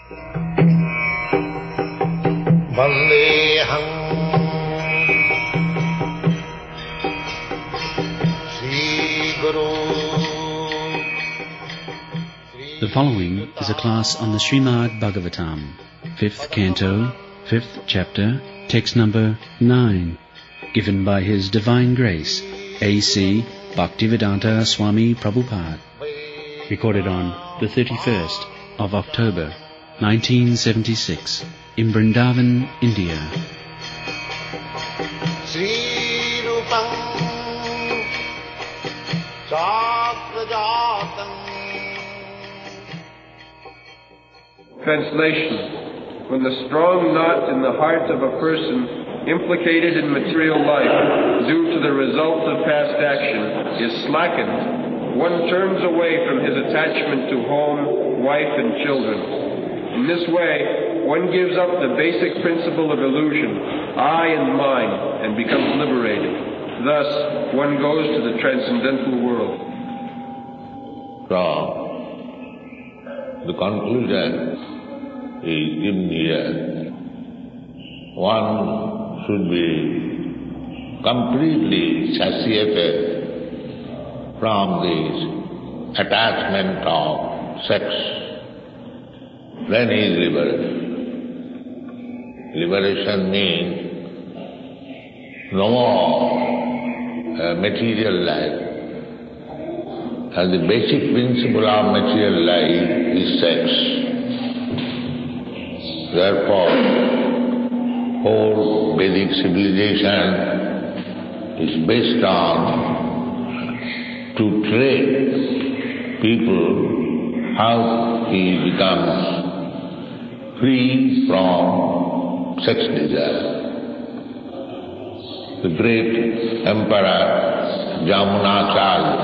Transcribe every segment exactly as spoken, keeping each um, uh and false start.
Vandeham Sri Guru. The following is a class on the Srimad Bhagavatam, fifth canto, fifth chapter, text number nine, given by His Divine Grace, A C Bhaktivedanta Swami Prabhupada, recorded on the thirty-first of October, nineteen seventy-six, in Vrindavan, India. Sri Rupam Sakrajatam. Translation. When the strong knot in the heart of a person implicated in material life due to the result of past action is slackened, one turns away from his attachment to home, wife, and children. In this way, one gives up the basic principle of illusion, I and mine, and becomes liberated. Thus, one goes to the transcendental world. So, the conclusion is given here. One should be completely satiated from this attachment of sex. Then he is liberated. Liberation means no more uh, material life. And the basic principle of material life is sex. Therefore, whole Vedic civilization is based on to train people how he becomes free from sex desire. The great Emperor Jamunacharya,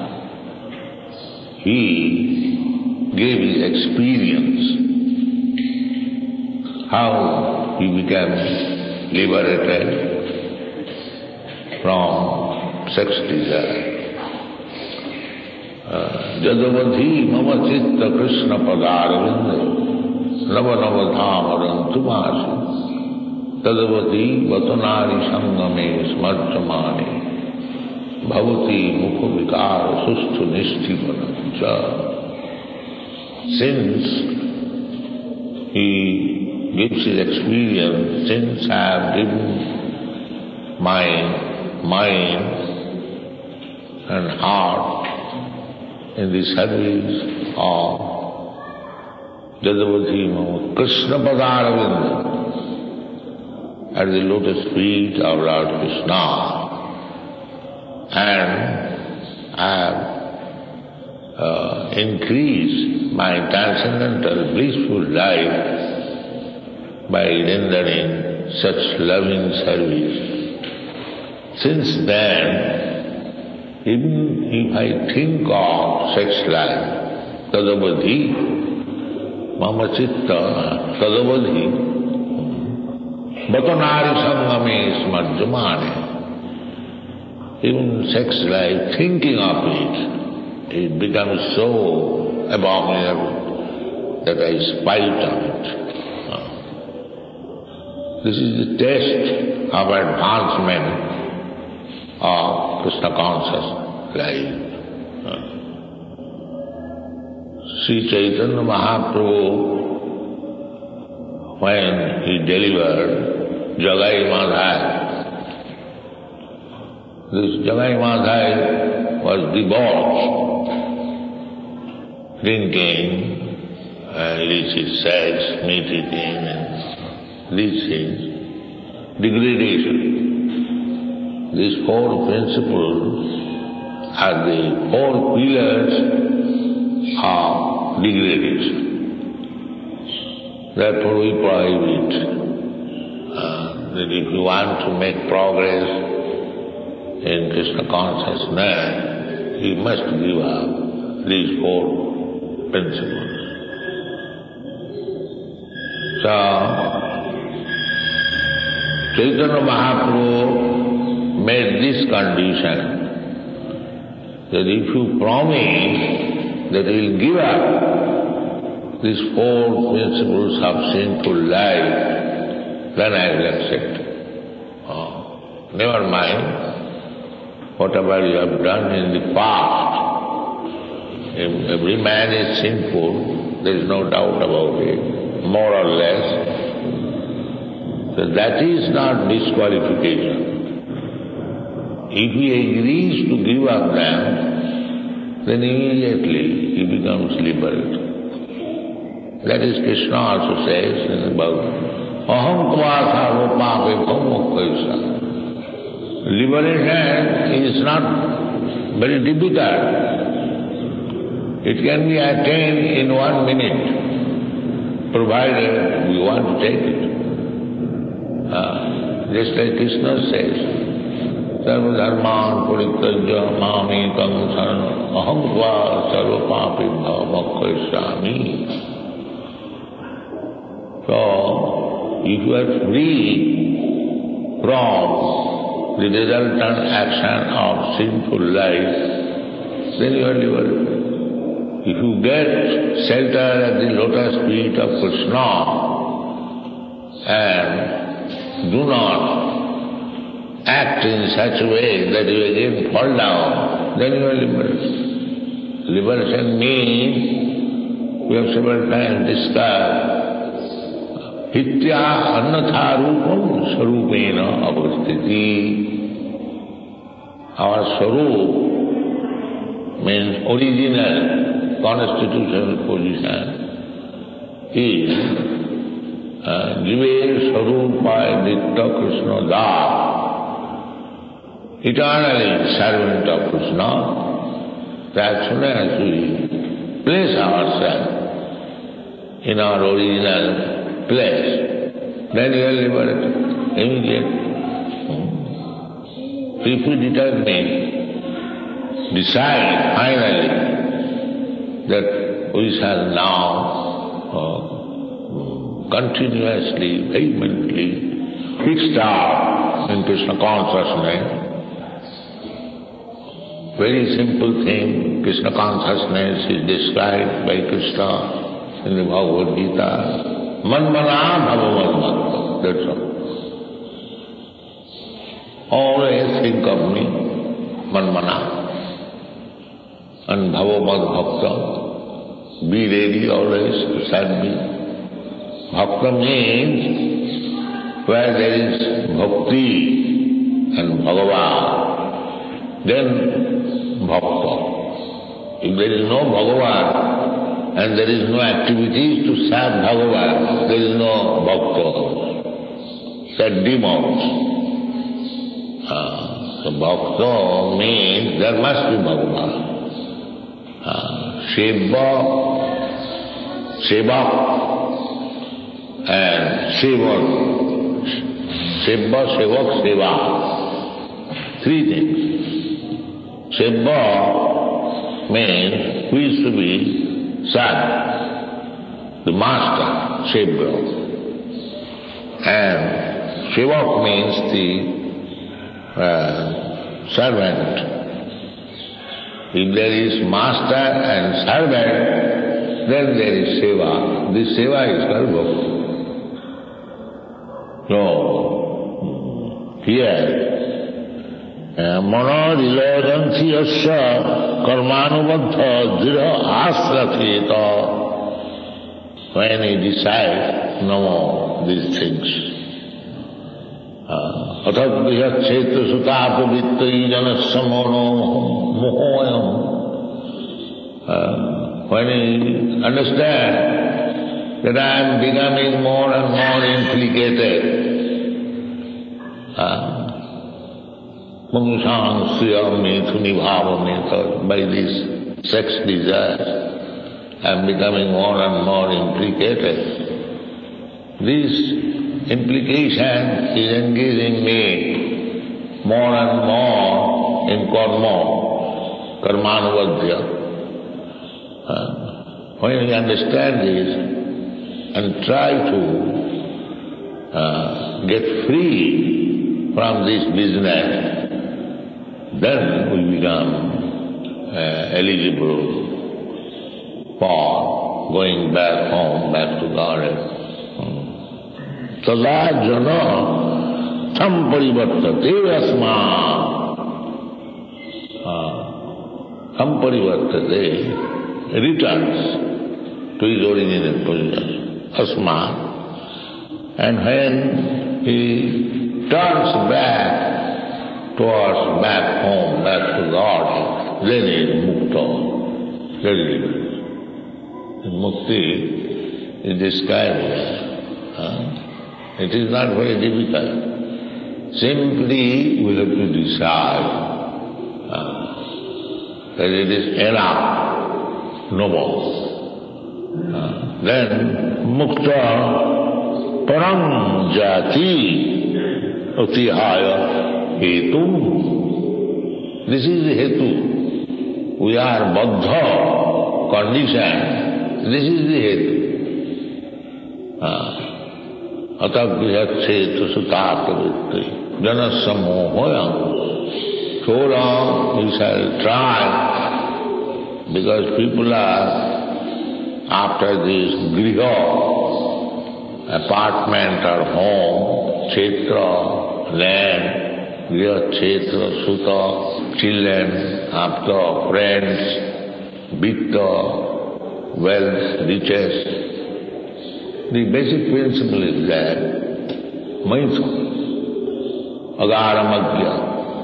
he gave his experience how he became liberated from sex desire. Jadavadhi mama chitta Krishna padarvinde nava nava dhamarantumasi tadavadhi vatanari sangame smarchamani bhavati mukha vikara susthu nishtipanancha. Since he gives his experience, since I have given my mind and heart in the service of Jadavadhi Krishna Padaravinda, at the lotus feet of Lord Krishna, and I have uh, increased my transcendental blissful life by rendering such loving service. Since then, even if I think of sex life, tadavadhi, mama chitta, tadavadhi, batanari sangame smarjamane. Even sex life, thinking of it, it becomes so abominable that I spite on it. This is the test of advancement of Krishna conscious life. Sri Chaitanya Mahaprabhu, when he delivered Jagai Madhai, this Jagai Madhai was debauched, drinking, uh, illicit sex, meat eating, and these things, degradation. These four principles are the four pillars of degradation. Therefore we prohibit uh, that if you want to make progress in Krishna consciousness, you must give up these four principles. So, Chaitanya Mahaprabhu made this condition that if you promise that he will give up these four principles of sinful life, then I will accept. Oh, never mind whatever you have done in the past. Every man is sinful, there is no doubt about it, more or less. So that is not disqualification. If he agrees to give up them, then immediately he becomes liberated. That is Krishna also says in the Bhagavad, Aham tva sarvapape bhaumukhaisa. Liberation is not very difficult. It can be attained in one minute, provided we want to take it. Uh, just like Krishna says, Sarva dharman parityajya mamekam saranam aham tva sarva papibha mokkhaisami. So, if you are free from the resultant action of sinful life, then you are liberated. If you get shelter at the lotus feet of Krishna and do not act in such a way that you again fall down, then you are liberated. Liberation means, we have several times discussed, hitya annatha rupam sarupena avastiti. Our sarup means original constitutional position is Jive Sarupa Nitya Krishna Das, eternally servant of Krishna. As soon as we place ourselves in our original place, then we are liberated immediately. If we determine, decide finally that we shall now uh, continuously, vehemently fixed out in Krishna consciousness. Very simple thing, Krishna consciousness is described by Krishna in the Bhagavad Gita. Manmana bhava that's all. Always think of me, manmana. And bhavamad bhakta, be ready always to serve me. Bhakta means where there is bhakti and Bhagavan, then bhakta. If there is no Bhagavan and there is no activities to serve Bhagavan, there is no bhakta. That demons. Uh, so bhakta means there must be Bhagavan. Uh, Seva, Seva and Sevak. Seva, Sevak, Seva. Three things. Seva means who is to be served, the master, Seva. And Sevak means the uh, servant. If there is master and servant, then there is seva. This seva is called bhakti. So, here, manodilodanti yasya karmanubadha dhira asratheta. When he decides, no more these things. Atadvihat chetra sutapavittri janasya mono mohoyam. When he understands that I am becoming more and more implicated, Mungusang sriyam mithuni bhava by this sex desire, I am becoming more and more implicated. This implication is engaging me more and more in karma, karmanuvadhya. Uh, when we understand this and try to uh, get free from this business, then we become uh, eligible for going back home, back to Godhead. Tada jana tam parivartate asma. Tam parivartate, returns to his original position, asma. And when he turns back towards back home, back to God, then he is mukta, very different. Mukti is described here. Huh? It is not very difficult. Simply we have to decide uh, that it is enough, no more. Uh, then mukta param jati utihaya hetum. This is the hetu. We are baddha, conditioned. This is the hetu. Atagrihachetu sutapavitti janasamohoyam. So long we shall try, because people are after this griha, apartment or home, kshetra, land, griha, kshetra, suta, children, after friends, vitta, wealth, riches. The basic principle is that maitha, agaramagya,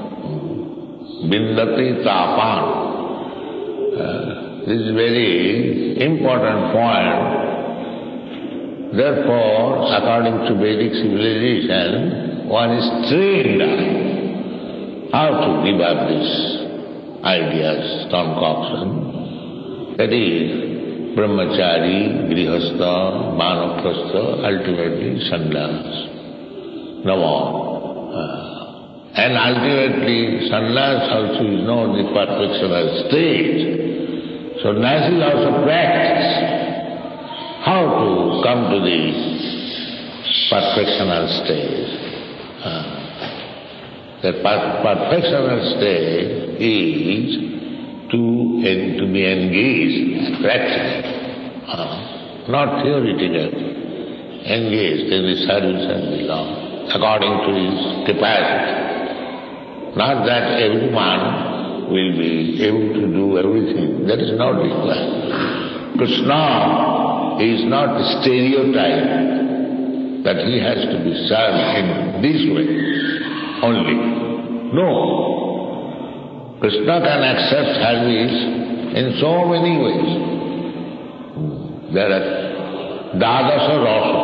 bindati tapan. Uh, this is very important point. Therefore, according to Vedic civilization, one is trained how to give up these ideas, concoction. That is, brahmachari, grihastha, vanaprastha, ultimately sannyas. No more. Uh, and ultimately sannyas also is not the perfectional state. So this is also practice. How to come to the perfectional state. Uh, the per- perfectional state is to, en- to be engaged practically, uh, not theoretically, engaged in the service and the law, according to his capacity. Not that everyone will be able to do everything. That is not required. Krishna is not a stereotype that he has to be served in this way only. No. Krishna can accept service in so many ways. There are dadasa rasa,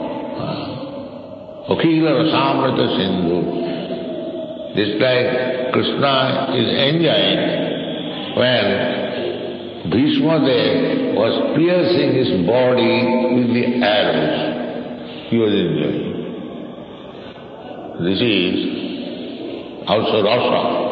akhila rasamrita sindhu. This like Krishna is enjoying when Bhishma Dev was piercing his body with the arrows. He was enjoying. This is also rasa.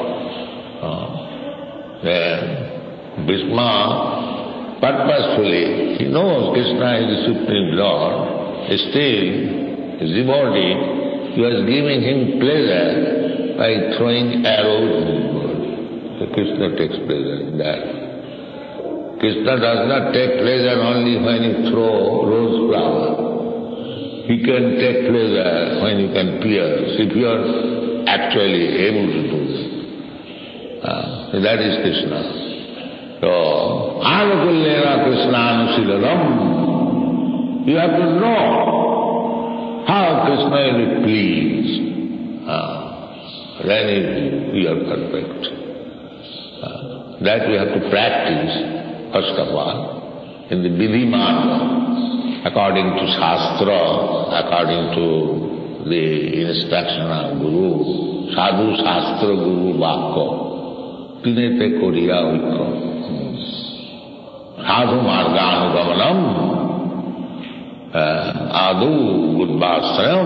Uh, then Bhishma purposefully, he knows Krishna is the Supreme Lord, still his devotee, he was giving him pleasure by throwing arrows in his body. So Krishna takes pleasure in that. Krishna does not take pleasure only when you throw rose flower. He can take pleasure when you can pierce, if you are actually able to do this. Uh, that is Krishna. So, Anukullena Krishnanu you have to know how Krishna will be pleased. Uh, then it, you are perfect. Uh, that we have to practice, first of all, in the Vidhi Marga, according to Shastra, according to the instruction of Guru, Sadhu Shastra Guru Vakko. Tinete Koriya Vikko. Sadhu Marganugamanam, Adu Gudbhasrayam,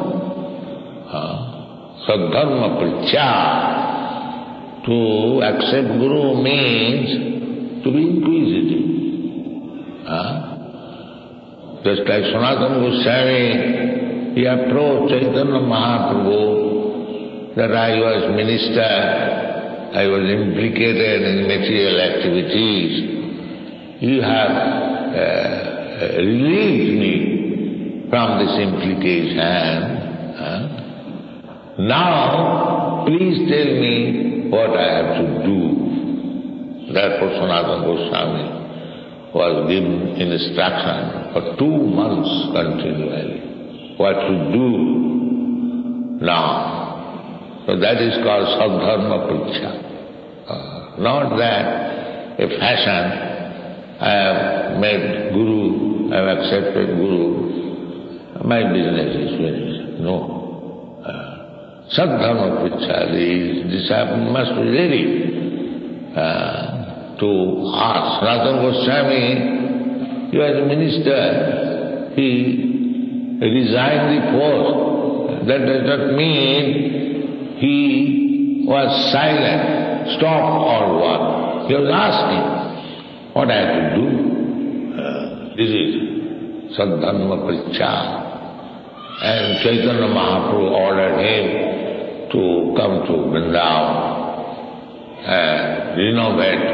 Sadharma Pritya. To accept Guru means to be inquisitive. Just like Sanatana Goswami, he approached Chaitanya Mahaprabhu that I was minister, I was implicated in material activities. You have uh, relieved me from this implication. Uh, now, please tell me what I have to do. Therefore, Sanatana Goswami was given instruction for two months continually what to do now. So that is called Sadharma Pariksha. Uh, not that a fashion, I have made Guru, I have accepted Guru, my business is finished. No. Sadharma Pariksha, the disciple must be ready uh, to ask. Sanatana Goswami, he was a minister, he resigned the post. That does not mean he was silent, stopped or what. He was asking what I have to do. Uh, this is Sadharma Pariksha. And Chaitanya Mahaprabhu ordered him to come to Vrindavan and renovate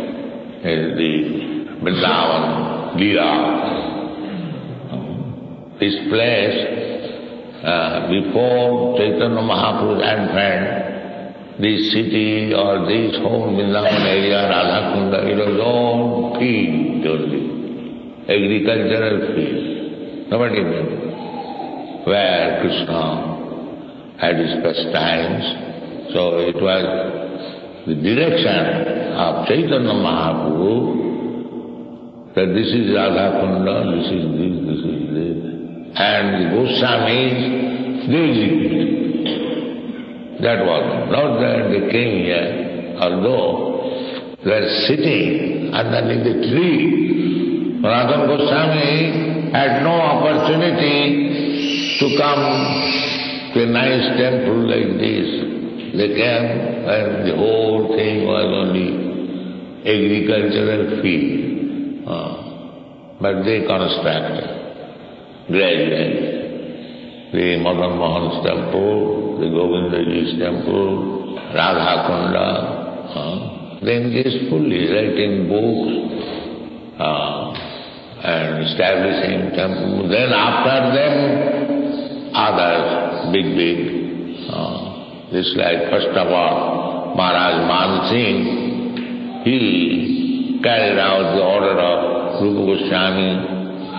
the Vrindavan Leela. This place, uh, before Chaitanya Mahaprabhu's advent, this city or this whole Vrindavan area, Radhakunda, it was all field only, agricultural field. Nobody knew where Krishna had his pastimes. So it was the direction of Chaitanya Mahaprabhu that this is Radhakunda, this is this, this is this. And the Goswamis, they executed. That was not that they came here, although they were sitting underneath the tree. Sanatana Goswami had no opportunity to come to a nice temple like this. They came and the whole thing was only agricultural field. Uh, but they constructed gradually the Madan Mohan's temple, the Govindaji's temple, Radhakunda. Uh, they engaged fully, writing books uh, and establishing temples. Then after them, others, big, big, uh, this like first of all, Maharaj Man Singh, he carried out the order of Rupa Goswami.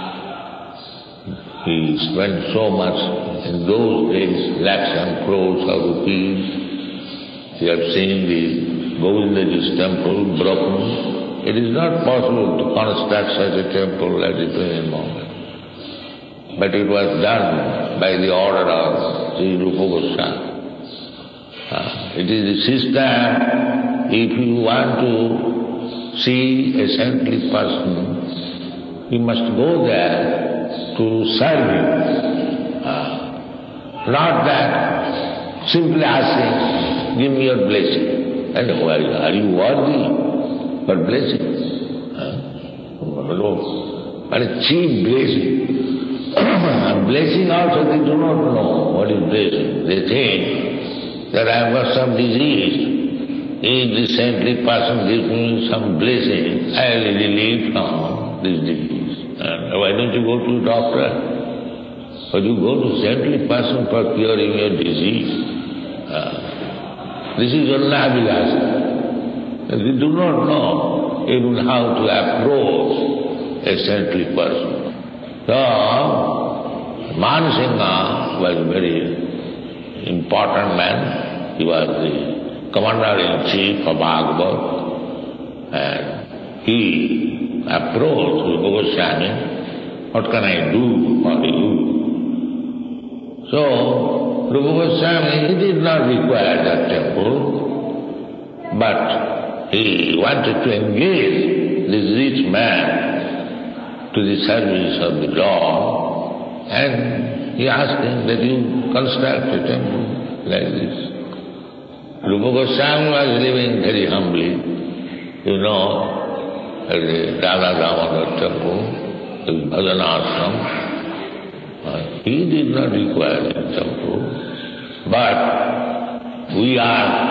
He spent so much in those days, lakhs and crores of rupees. You have seen the Govindaji's temple broken. It is not possible to construct such a temple at the present moment. But it was done by the order of Sri Rupa Goswami. Uh, it is the system, if you want to see a saintly person, you must go there to serve him. Uh, not that simply asking, give me your blessing. And are you worthy for blessing? Uh, no. But a cheap blessing. Blessing also they do not know what is blessing. They think that I have got some disease. If the saintly person gives me some blessing, I will be relieved from this disease. And why don't you go to a doctor? Or you go to a saintly person for curing your disease? Uh, this is Annavilasa. They do not know even how to approach a saintly person. So, Manasingha was a very important man. He was the commander-in-chief of Bhagavad. And he approached Rupa Goswami, what can I do for you? So, Rupa Goswami, he did not require that temple, but he wanted to engage this rich man to the service of the Lord, and he asked him that you construct a temple like this. Rupa Goswami was living very humbly, you know, at the Radha Damodar temple, the Bhajana ashram. Uh, he did not require a temple, but we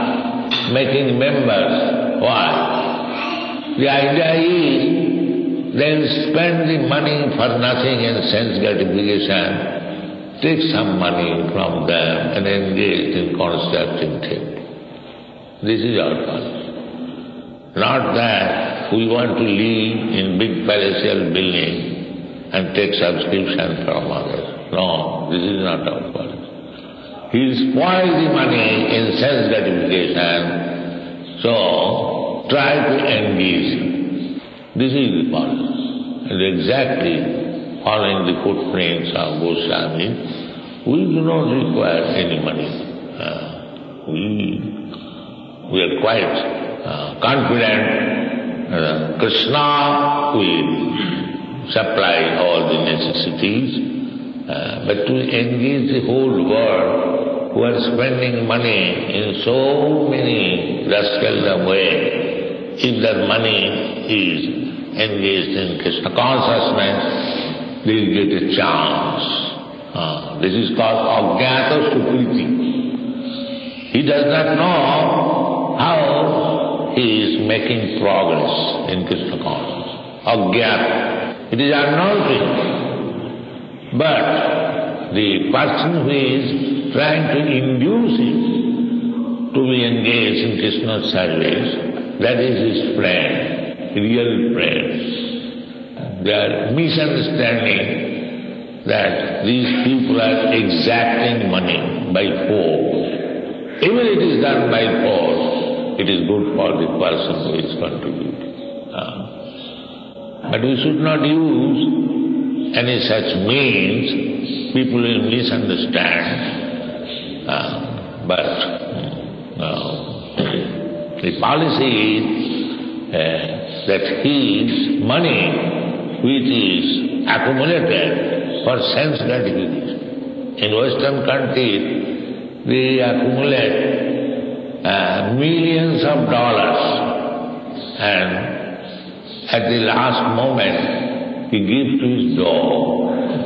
are making members. Why? The idea is they will spend the money for nothing in sense gratification, take some money from them and engage in constructing temple. This is our policy. Not that we want to live in big palatial building and take subscription from others. No, this is not our policy. He will spoil the money in sense gratification, so try to engage him. This is the policy. And exactly following the footprints of Goswami, we do not require any money. Uh, we, we are quite uh, confident uh, Krishna will supply all the necessities, uh, but to engage the whole world who are spending money in so many rascaldom ways, if that money is engaged in Krishna consciousness, they will get a chance. Uh, this is called Ajnata Sukriti. He does not know how he is making progress in Krishna consciousness. Ajnata. It is unknown. But the person who is trying to induce him to be engaged in Krishna's service, that is his friend, real friend. They are misunderstanding that these people are exacting money by force. Even it is done by force, it is good for the person who is contributing. Uh, but we should not use any such means, people will misunderstand. Uh, but uh, the policy is uh, that his money, which is accumulated for sense gratification. In Western countries, they accumulate uh, millions of dollars, and at the last moment, he gives to his dog.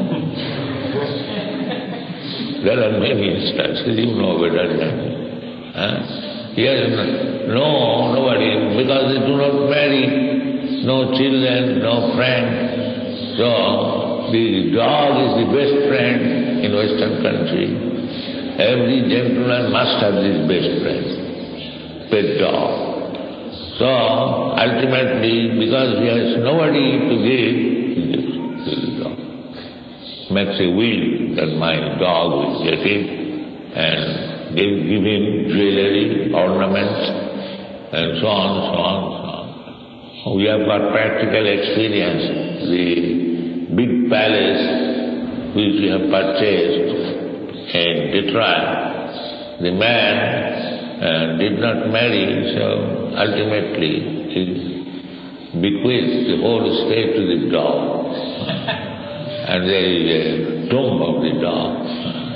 There are many instances, you know better than me. Huh? He has no, nobody, because they do not marry, no children, no friend. So, the dog is the best friend in Western country. Every gentleman must have this best friend, pet dog. So, ultimately, because he has nobody to give, he gives to the dog. Makes a will that my dog will get it and give, give him jewelry, ornaments, and so on, so on, so on. We have got practical experience. The big palace which we have purchased in Detroit, the man uh, did not marry, so ultimately he bequeathed the whole estate to the dog. And there is a tomb of the dog.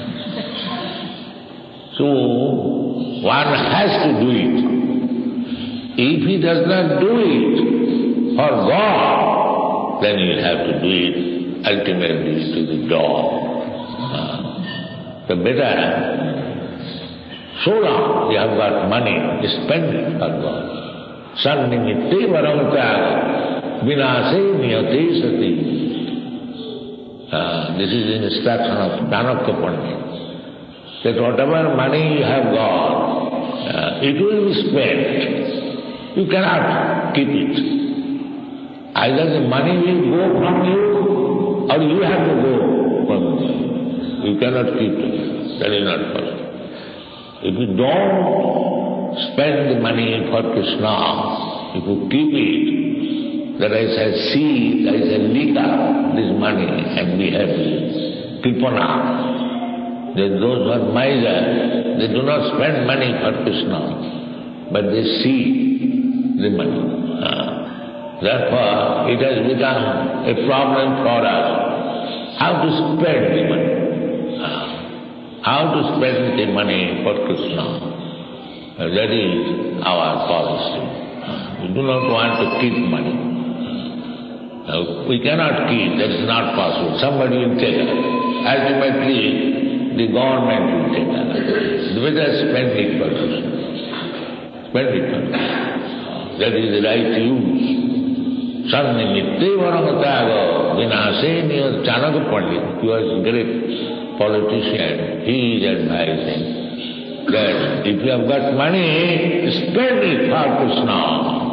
So, one has to do it. If he does not do it for God, then he will have to do it ultimately to the dog. Uh, the better, so long you have got money, spend it for God. Sannimitte varamta vinase niyate sati. Uh, this is the instruction of Chanakya Pandit, that whatever money you have got, uh, it will be spent. You cannot keep it. Either the money will go from you, or you have to go from you. You cannot keep it. That is not possible. If you don't spend the money for Krishna, if you keep it, that I shall see, I shall leak out this money and be happy. Kripana. Then those who are miser, they do not spend money for Krishna, but they see the money. Uh, therefore, it has become a problem for us how to spend the money. Uh, how to spend the money for Krishna. Uh, that is our policy. Uh, we do not want to keep money. Uh, we cannot keep, that is not possible. Somebody will take it. Ultimately, the government will take it. The better spend it for Krishna. Spend it for Krishna. That is the right use. Sannimitte Varamataga Vinaseni Chanaka Pandit, he was a great politician. He is advising that if you have got money, spend it for Krishna.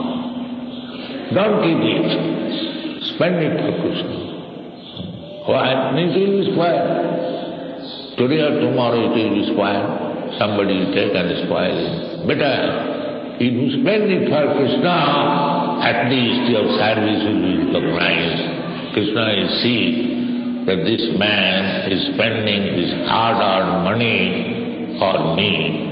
Don't keep it. Spend it for Krishna. Why? It will be spoiled. Today or tomorrow it will be spoiled. Somebody will take and spoil it. Better, if you spend it for Krishna, at least your service will be recognized. Krishna will see that this man is spending his hard-earned money for me.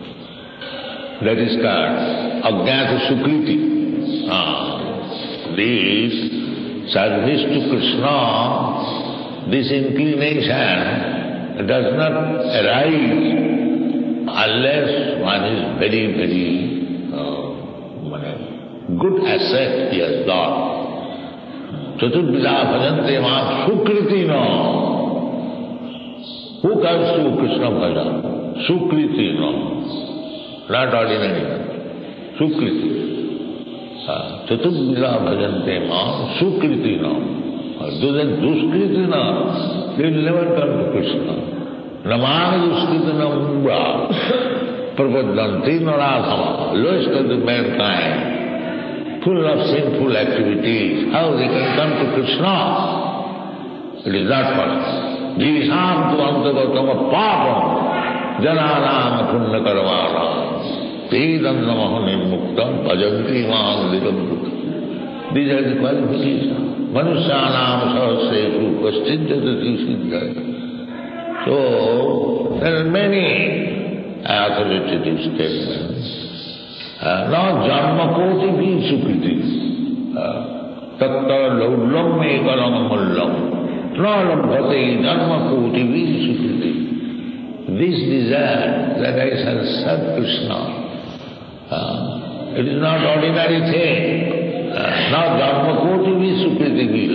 That is called Ajnata Sukriti. Ah, this service to Krishna, this inclination does not arise unless one is very, very uh, good asset he has got. Chaturbhija bhajante mam sukriti no. Who comes to Krishna bhajan? Sukriti no. Not ordinary. Sukriti. Chaturbhija bhajante mam sukriti no. Those are duskriti no. They will never come to Krishna. Namana duskriti no umbra. Prabodhanti no radhama. Lowest of the mankind. Full of sinful activities, how they can come to Krishna? It is not possible. Jisam tu antagatam papam jananam punna karvana tedam namaha nirmuktam bhajanti mahandikam dukha. These are the qualifications. Manusyanam sahasresu paschidjatati siddhaya. So, there are many authoritative statements. No janma koti bhi sukriti. Tatta laulam ekalam mullam. No lambhate janma koti bhi sukriti. This desire that I shall serve Krishna, uh, it is not ordinary thing. Uh, no janma koti bhi sukriti bhi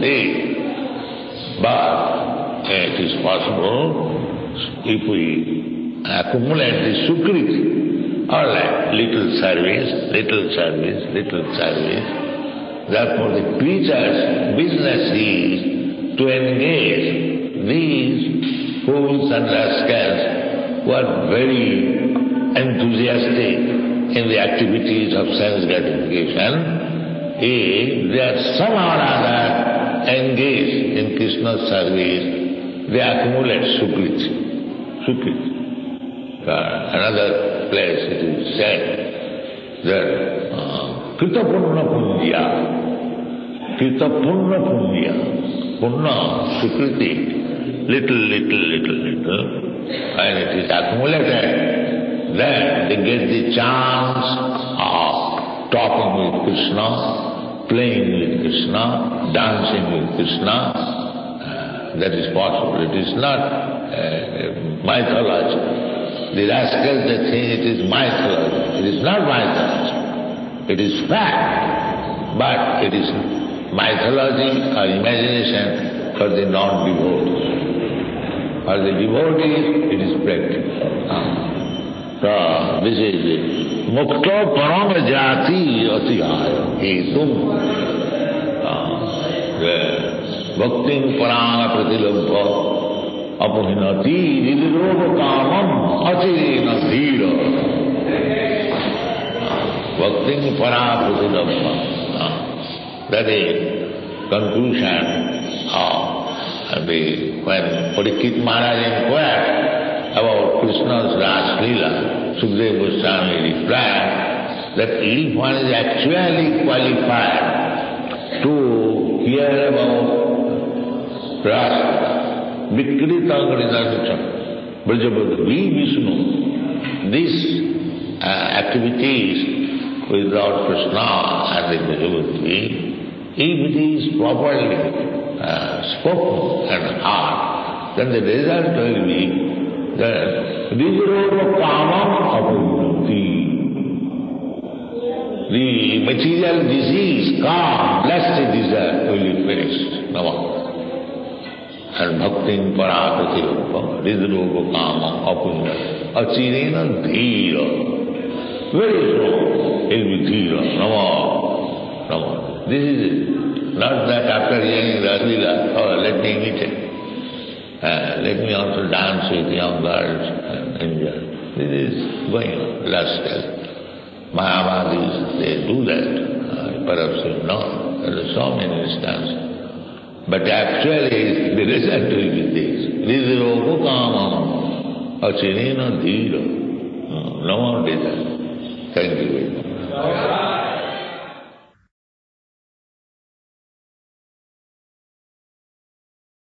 lambhate. But it is possible if we accumulate the sukriti, or like little service, little service, little service. Therefore the preacher's business is to engage these fools and rascals who are very enthusiastic in the activities of sense gratification. If they are somehow or other engaged in Krishna's service, they accumulate sukriti. Sukriti. Uh, another place it is said that Krita Punna Punya, Krita Punna Punya, Punna, Sukriti, little, little, little, little, and it is accumulated, then they get the chance of talking with Krishna, playing with Krishna, dancing with Krishna. Uh, that is possible. It is not uh, mythology. The rascals, they think it is mythology. It is not mythology. It is fact. But it is mythology or imagination for the non-devotees. For the devotees, it is practical. So, this is it. Mukto parama jati atihaya hetum. Bhaktim parana pratilabha. Apuhinati nidroga kamam achirena dhira. Bhaktim paraputilabha. That is conclusion of the, when Parikshit Maharaj inquired about Krishna's Ras Leela, Sukadeva Goswami replied that if one is actually qualified to hear about Ras Vikrita Gridhancha, Brajabhadri Vishnu, these uh, activities with Lord Krishna and the Brajabhadri, if it is properly uh, spoken and heard, then the result will be that Vijroga Kamam Apunnati. The material disease, calm, blessed desire will be finished. Namah. And bhaktim parakriti rupa, ridrupa kama, apunya, achirena dhira. Very strong, it will be dhira, nama, nama. This is it. Not that after hearing Raslila, oh, let me imitate. Uh, let me also dance with young girls and enjoy. This is going on, lust. Mayavadis, they do that. Uh, perhaps you know, there are so many instances. But actually, the result will be this. Vidroku kamam, achinena dhira. No more desire. Thank you very much.